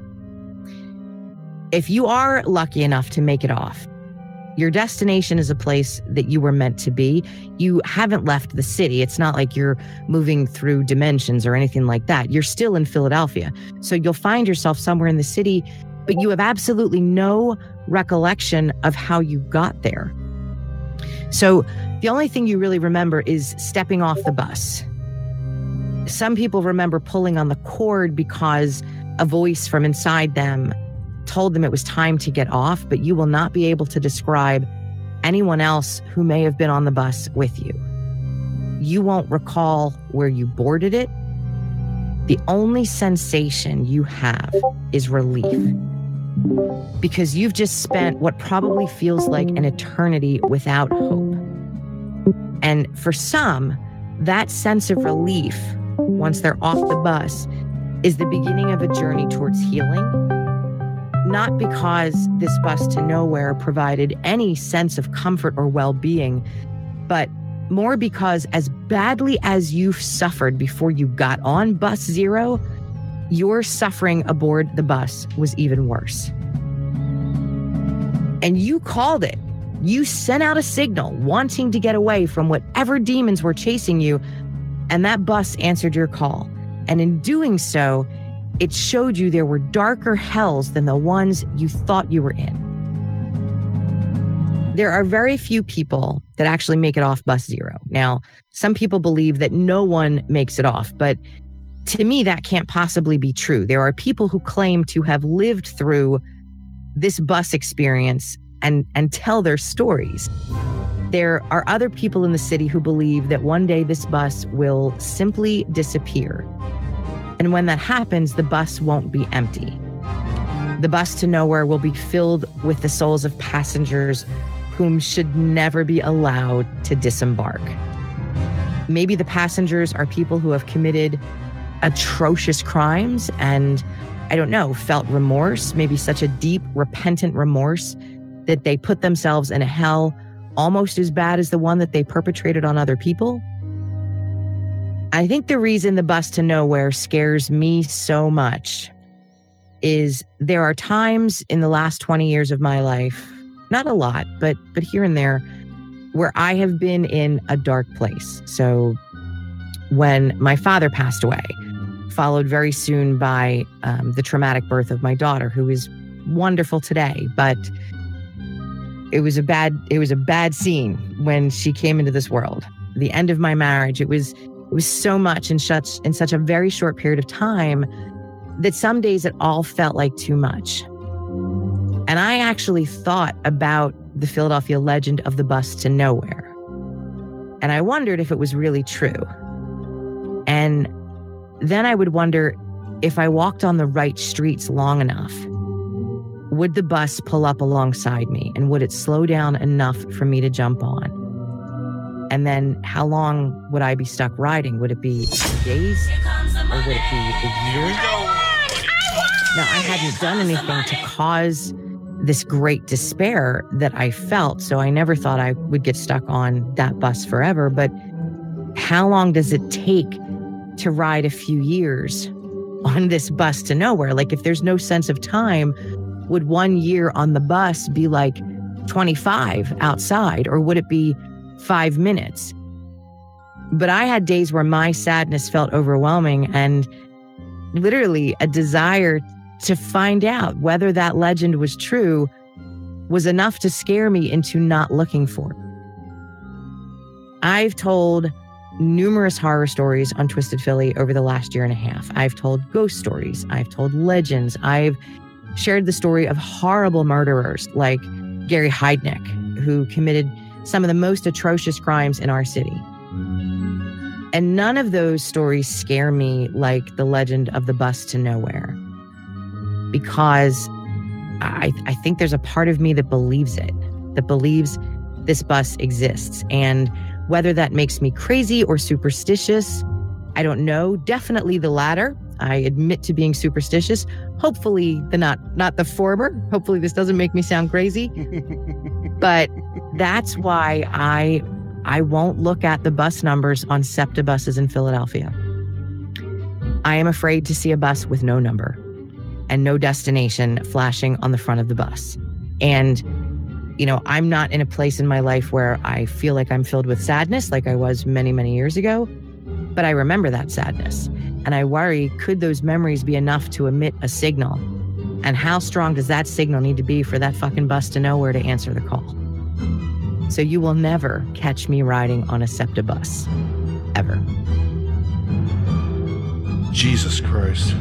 If you are lucky enough to make it off, your destination is a place that you were meant to be. You haven't left the city. It's not like you're moving through dimensions or anything like that. You're still in Philadelphia. So you'll find yourself somewhere in the city, but you have absolutely no recollection of how you got there. So the only thing you really remember is stepping off the bus. Some people remember pulling on the cord because a voice from inside them told them it was time to get off, but you will not be able to describe anyone else who may have been on the bus with you. You won't recall where you boarded it. The only sensation you have is relief because you've just spent what probably feels like an eternity without hope. And for some, that sense of relief, once they're off the bus, is the beginning of a journey towards healing. Not because this bus to nowhere provided any sense of comfort or well-being, but more because as badly as you've suffered before you got on bus zero, your suffering aboard the bus was even worse. And you called it. You sent out a signal wanting to get away from whatever demons were chasing you, and that bus answered your call. And in doing so, it showed you there were darker hells than the ones you thought you were in. There are very few people that actually make it off bus zero. Now, some people believe that no one makes it off, but to me, that can't possibly be true. There are people who claim to have lived through this bus experience and, and tell their stories. There are other people in the city who believe that one day this bus will simply disappear. And when that happens, the bus won't be empty. The bus to nowhere will be filled with the souls of passengers whom should never be allowed to disembark. Maybe the passengers are people who have committed atrocious crimes and, I don't know, felt remorse, maybe such a deep, repentant remorse that they put themselves in a hell almost as bad as the one that they perpetrated on other people. I think the reason the bus to nowhere scares me so much is there are times in the last twenty years of my life, not a lot, but but here and there, where I have been in a dark place. So when my father passed away, followed very soon by um, the traumatic birth of my daughter, who is wonderful today, but it was a bad it was a bad scene when she came into this world. The end of my marriage, it was It was so much in such in such a very short period of time that some days it all felt like too much. And I actually thought about the Philadelphia legend of the bus to nowhere. And I wondered if it was really true. And then I would wonder if I walked on the right streets long enough, would the bus pull up alongside me and would it slow down enough for me to jump on? And then how long would I be stuck riding? Would it be days or would it be a year? Now, I hadn't done anything to cause this great despair that I felt, so I never thought I would get stuck on that bus forever. But how long does it take to ride a few years on this bus to nowhere? Like, if there's no sense of time, would one year on the bus be like twenty-five outside, or would it be five minutes? But I had days where my sadness felt overwhelming and literally a desire to find out whether that legend was true was enough to scare me into not looking for it. I've told numerous horror stories on Twisted Philly over the last year and a half. I've told ghost stories. I've told legends. I've shared the story of horrible murderers like Gary Heidnik, who committed some of the most atrocious crimes in our city. And none of those stories scare me like the legend of the bus to nowhere, because I, I think there's a part of me that believes it, that believes this bus exists. And whether that makes me crazy or superstitious, I don't know. Definitely the latter. I admit to being superstitious. Hopefully the not not the former. Hopefully this doesn't make me sound crazy. But that's why I I won't look at the bus numbers on SEPTA buses in Philadelphia. I am afraid to see a bus with no number and no destination flashing on the front of the bus. And, you know, I'm not in a place in my life where I feel like I'm filled with sadness like I was many, many years ago, but I remember that sadness. And I worry, could those memories be enough to emit a signal? And how strong does that signal need to be for that fucking bus to know where to answer the call? So you will never catch me riding on a SEPTA bus, ever. Jesus Christ.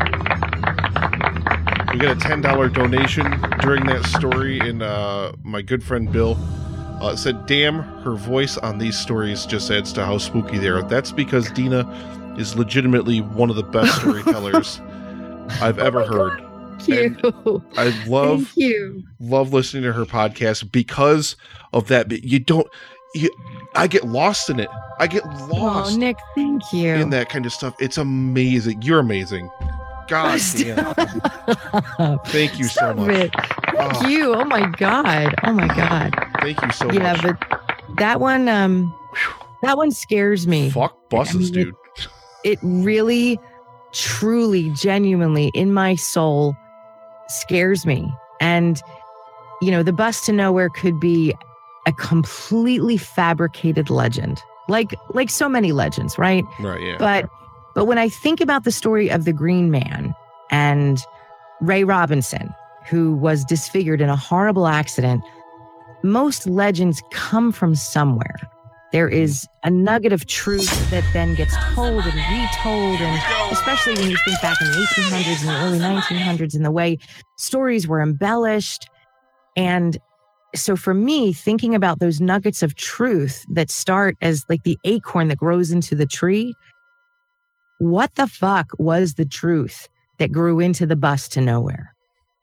We got a ten dollars donation during that story, and uh, my good friend Bill uh, said, damn, her voice on these stories just adds to how spooky they are. That's because Dina is legitimately one of the best storytellers I've ever heard. God. Thank you. And I love, Thank you. love listening to her podcast because of that. But you don't, you, I get lost in it. I get lost Oh, Nick, thank you. in that kind of stuff. It's amazing. You're amazing. God damn. Thank you Stop so much. It. Thank Oh. you. Oh my God. Oh my God. Thank you so Yeah, much. but that one, um, that one scares me. Fuck buses, I mean, dude. It really, truly, genuinely, in my soul, scares me. And, you know, the bus to nowhere could be a completely fabricated legend, like like so many legends, right? Right, yeah. But but when I think about the story of the Green Man and Ray Robinson, who was disfigured in a horrible accident, most legends come from somewhere. There is a nugget of truth that then gets told and retold, and especially when you think back in the eighteen hundreds and the early nineteen hundreds and the way stories were embellished. And so for me, thinking about those nuggets of truth that start as like the acorn that grows into the tree, what the fuck was the truth that grew into the bus to nowhere?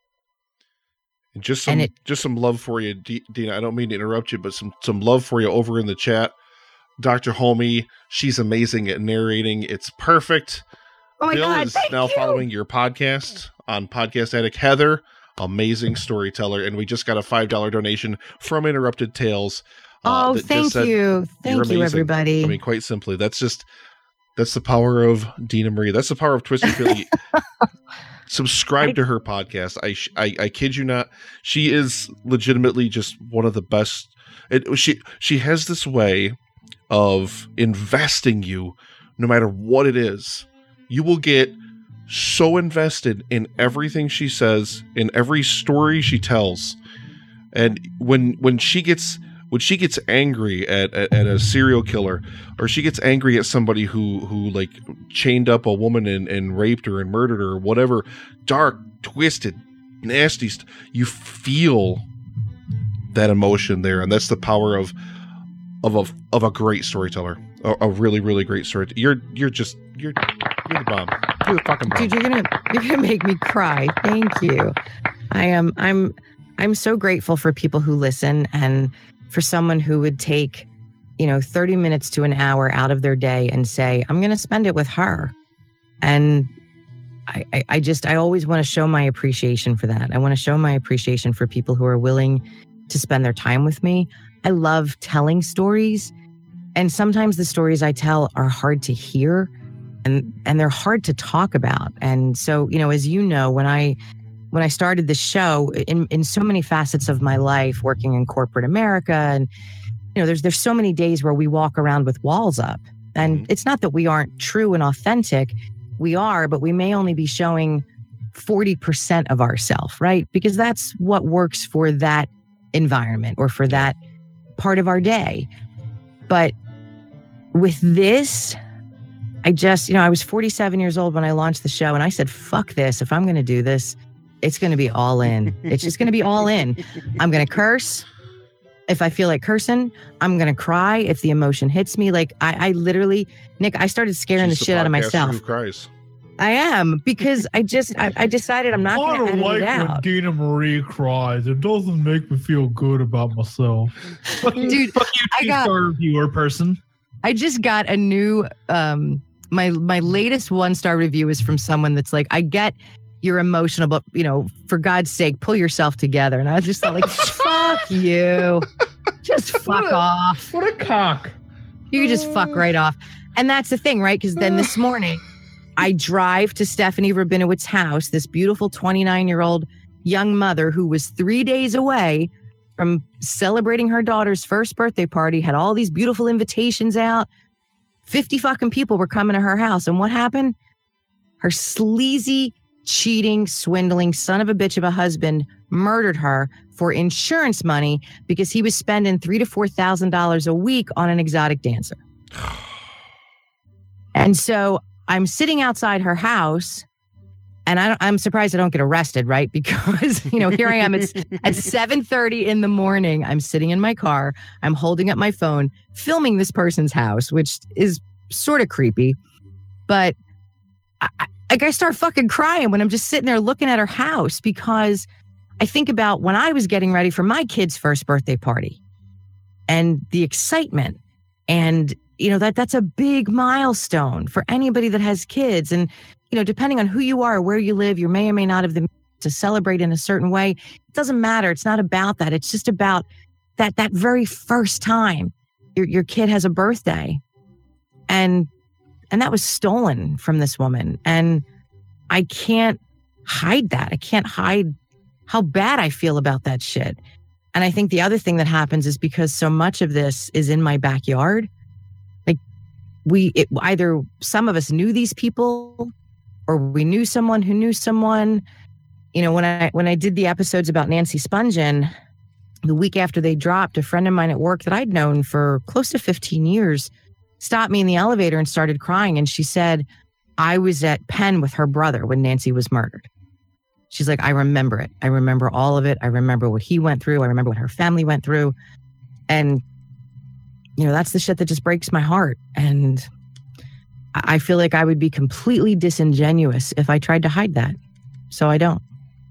And just some and it- just some love for you, D- Dina. I don't mean to interrupt you, but some some love for you over in the chat. Doctor Homie, she's amazing at narrating. It's perfect. Oh my Bill God, is thank now you. following your podcast on Podcast Addict. Heather, amazing storyteller. And we just got a five dollars donation from Interrupted Tales. uh, Oh, that just thank said, you. Thank you, amazing. everybody. I mean, quite simply, that's just, that's the power of Dina Marie. That's the power of Twisted Philly. Subscribe I- to her podcast. I, sh- I I kid you not. She is legitimately just one of the best. It, she she has this way of investing you, no matter what it is. You will get so invested in everything she says, in every story she tells, and when when she gets when she gets angry at, at, at a serial killer, or she gets angry at somebody who who like chained up a woman and, and raped her and murdered her, or whatever dark, twisted, nasty st- you feel that emotion there, and that's the power of of a of a great storyteller, a, a really really great story. You're you're just you're you're the bomb. You're the fucking bomb. Dude, you're gonna you're gonna make me cry. Thank you. I am I'm I'm so grateful for people who listen, and for someone who would take, you know, thirty minutes to an hour out of their day and say, I'm gonna spend it with her. And I, I, I just I always want to show my appreciation for that. I want to show my appreciation for people who are willing to spend their time with me. I love telling stories, and sometimes the stories I tell are hard to hear, and and they're hard to talk about. And so, you know, as you know, when I when I started the show, in in so many facets of my life, working in corporate America, and you know, there's there's so many days where we walk around with walls up, And Mhm. it's not that we aren't true and authentic. We are, but we may only be showing forty percent of ourselves, right? Because that's what works for that environment or for that part of our day. But with this, I just, you know, I was forty-seven years old when I launched the show, and I said, fuck this. If I'm going to do this, it's going to be all in. It's just going to be all in. I'm going to curse. If I feel like cursing, I'm going to cry if the emotion hits me. Like, I, I literally, Nick, I started scaring She's the shit out of podcaster myself. who cries. I am, because I just, I, I decided I'm not I going to don't edit like it when out. Dina Marie cries. It doesn't make me feel good about myself. Fuck you, Dude, fuck you, I got- two-star reviewer person. I just got a new, um, my, my latest one-star review is from someone that's like, I get you're emotional, but, you know, for God's sake, pull yourself together. And I just thought, like, fuck you. Just fuck What a- off. What a cock. You could just fuck right off. And that's the thing, right? Because then this morning, I drive to Stephanie Rabinowitz's house, this beautiful twenty-nine-year-old young mother who was three days away from celebrating her daughter's first birthday party, had all these beautiful invitations out. fifty fucking people were coming to her house. And what happened? Her sleazy, cheating, swindling son of a bitch of a husband murdered her for insurance money because he was spending three to four thousand dollars a week on an exotic dancer. And so I'm sitting outside her house, and I don't, I'm surprised I don't get arrested, right? Because, you know, here I am. It's at seven thirty in the morning. I'm sitting in my car. I'm holding up my phone, filming this person's house, which is sort of creepy. But I, I, like I start fucking crying when I'm just sitting there looking at her house, because I think about when I was getting ready for my kid's first birthday party and the excitement. And, you know, that that's a big milestone for anybody that has kids. And, you know, depending on who you are, where you live, you may or may not have the to celebrate in a certain way. It doesn't matter. It's not about that. It's just about that that very first time your your kid has a birthday. And and that was stolen from this woman. And I can't hide that. I can't hide how bad I feel about that shit. And I think the other thing that happens is because so much of this is in my backyard. Like we, it, either some of us knew these people, or we knew someone who knew someone. You know, when I when I did the episodes about Nancy Spungen, the week after they dropped, a friend of mine at work that I'd known for close to fifteen years stopped me in the elevator and started crying. And she said, I was at Penn with her brother when Nancy was murdered. She's like, I remember it. I remember all of it. I remember what he went through. I remember what her family went through. And, you know, that's the shit that just breaks my heart. And I feel like I would be completely disingenuous if I tried to hide that. So I don't.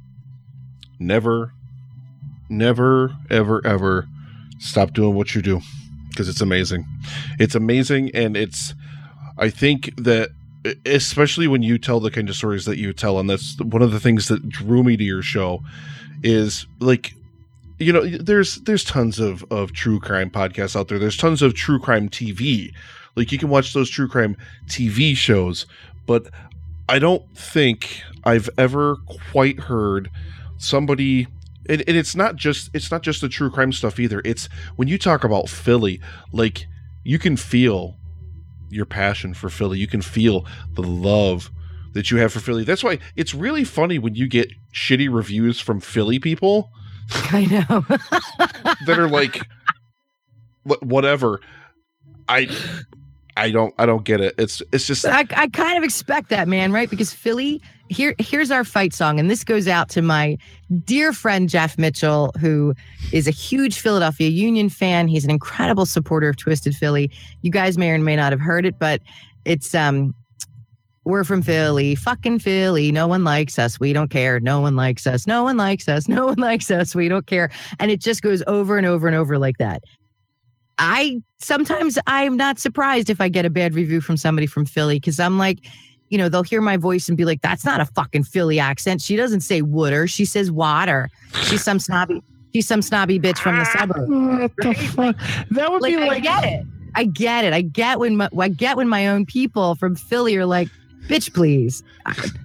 Never, never, ever, ever stop doing what you do, because it's amazing. It's amazing. And it's, I think that, especially when you tell the kind of stories that you tell, and that's one of the things that drew me to your show, is like, you know, there's there's tons of of true crime podcasts out there. There's tons of true crime T V. Like, you can watch those true crime T V shows, but I don't think I've ever quite heard somebody, and, and it's not just it's not just the true crime stuff either. It's when you talk about Philly, like, you can feel your passion for Philly. You can feel the love that you have for Philly. That's why it's really funny when you get shitty reviews from Philly people. I know. That are like, wh- whatever. I, I don't, I don't get it. It's, it's just. I, I kind of expect that, man, right? Because Philly, here, here's our fight song. And this goes out to my dear friend, Jeff Mitchell, who is a huge Philadelphia Union fan. He's an incredible supporter of Twisted Philly. You guys may or may not have heard it, but it's, um, we're from Philly, fucking Philly. No one likes us. We don't care. No one likes us. No one likes us. No one likes us. We don't care. And it just goes over and over and over like that. I sometimes I'm not surprised if I get a bad review from somebody from Philly, because I'm like, you know, they'll hear my voice and be like, that's not a fucking Philly accent. She doesn't say wooder. She says water. She's some snobby, she's some snobby bitch from the suburbs. What the fuck? That would Like, be I like. get it. I get it. I get when my, I get when my own people from Philly are like, bitch, please.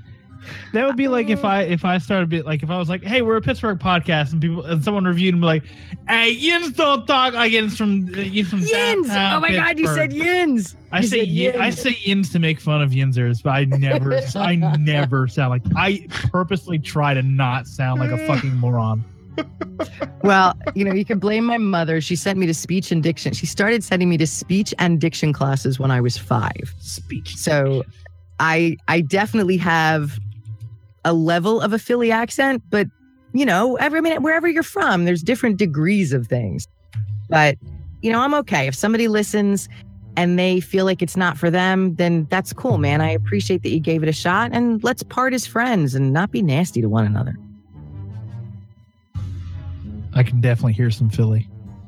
That would be like if I if I started be like if I was like, hey, we're a Pittsburgh podcast, and people and someone reviewed and be like, hey, Yins don't talk like Yins from Yins from Yins. downtown Oh my God, you Pittsburgh." said Yins. I You say said yin, I Yins. say Yins to make fun of Yinzers, but I never I never sound like I purposely try to not sound like a fucking moron. Well, you know, you can blame my mother. She sent me to speech and diction. She started sending me to speech and diction classes when I was five. Speech. So I I definitely have a level of a Philly accent, but you know, every minute wherever you're from, there's different degrees of things. But you know, I'm okay. If somebody listens and they feel like it's not for them, then that's cool, man. I appreciate that you gave it a shot, and let's part as friends and not be nasty to one another. I can definitely hear some Philly.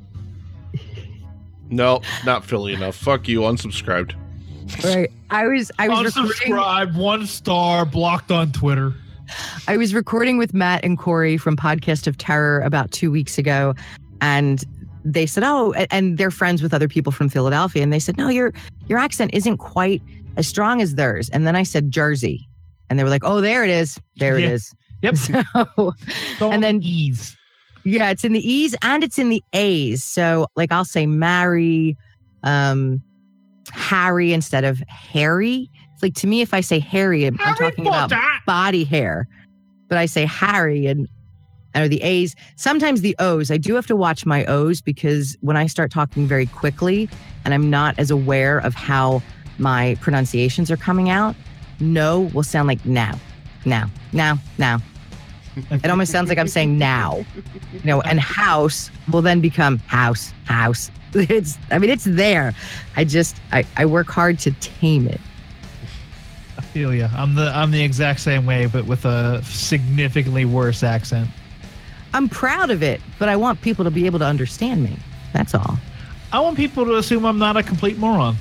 No, not Philly enough. Fuck you. Unsubscribed. Right. I was I was recording, Unsubscribe, one star, blocked on Twitter. I was recording with Matt and Corey from Podcast of Terror about two weeks ago, and they said, "Oh," and they're friends with other people from Philadelphia, and they said, "No, your your accent isn't quite as strong as theirs." And then I said Jersey, and they were like, "Oh, there it is, there Yeah. it is." Yep. So, Don't and then ease. yeah, it's in the E's and it's in the A's. So like I'll say Mary, um, Harry instead of Harry. It's like, to me, if I say Harry, I'm, I'm talking about body hair, but I say Harry and or the A's. Sometimes the O's. I do have to watch my O's because when I start talking very quickly and I'm not as aware of how my pronunciations are coming out, no will sound like now, now, now, now. It almost sounds like I'm saying now, you know, and house will then become house, house. It's, I mean, it's there. I just, I, I work hard to tame it. I feel you. I'm the I'm the exact same way, but with a significantly worse accent. I'm proud of it, but I want people to be able to understand me. That's all. I want people to assume I'm not a complete moron.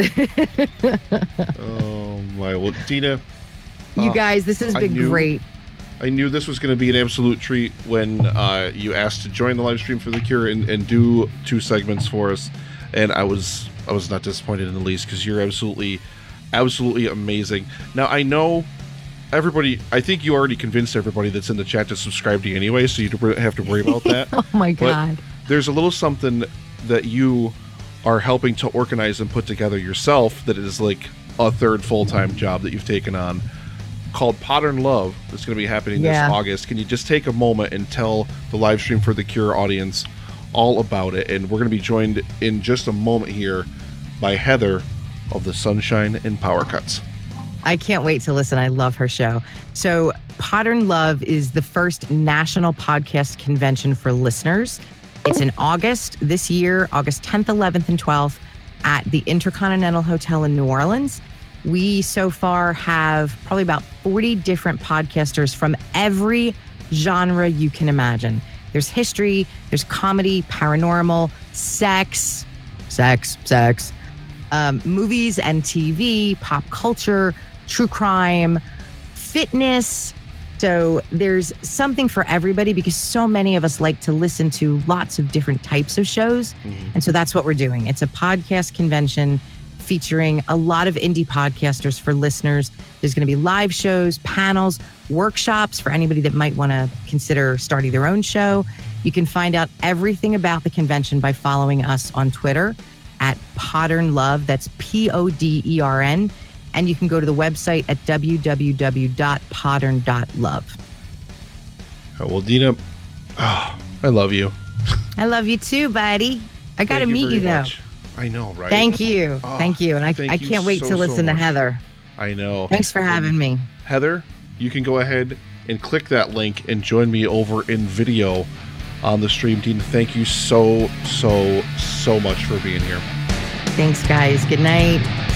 Oh my. Well, Dina, You uh, guys, this has I been knew- great. I knew this was going to be an absolute treat when uh, you asked to join the live stream for The Cure and, and do two segments for us, and I was I was not disappointed in the least because you're absolutely, absolutely amazing. Now I know everybody. I think you already convinced everybody that's in the chat to subscribe to you anyway, so you don't have to worry about that. Oh my But God. there's a little something that you are helping to organize and put together yourself that is like a third full-time job that you've taken on, called Modern Love. That's going to be happening Yeah. this August. Can you just take a moment and tell the live stream for The Cure audience all about it? And we're going to be joined in just a moment here by Heather of the Sunshine and Power Cuts. I can't wait to listen. I love her show. So, Modern Love is the first national podcast convention for listeners. It's in August this year, August tenth, eleventh, and twelfth at the Intercontinental Hotel in New Orleans. We so far have probably about forty different podcasters from every genre you can imagine. There's history, there's comedy, paranormal, sex, sex, sex, um, movies and T V, pop culture, true crime, fitness. So there's something for everybody because so many of us like to listen to lots of different types of shows. And so that's what we're doing. It's a podcast convention featuring a lot of indie podcasters for listeners. There's going to be live shows, panels, workshops for anybody that might want to consider starting their own show. You can find out everything about the convention by following us on Twitter at Podern Love. That's P O D E R N. And you can go to the website at w w w dot podern dot love. Oh, well, Dina, oh, I love you. I love you too, buddy. I got to Thank meet very you, though. much. I know, right? Thank you. Oh, Thank you. And I, thank I you can't wait so, to so listen to much. Heather. I know. Thanks for having me. Heather, you can go ahead and click that link and join me over in video on the stream. Dina, thank you so, so, so much for being here. Thanks, guys. Good night.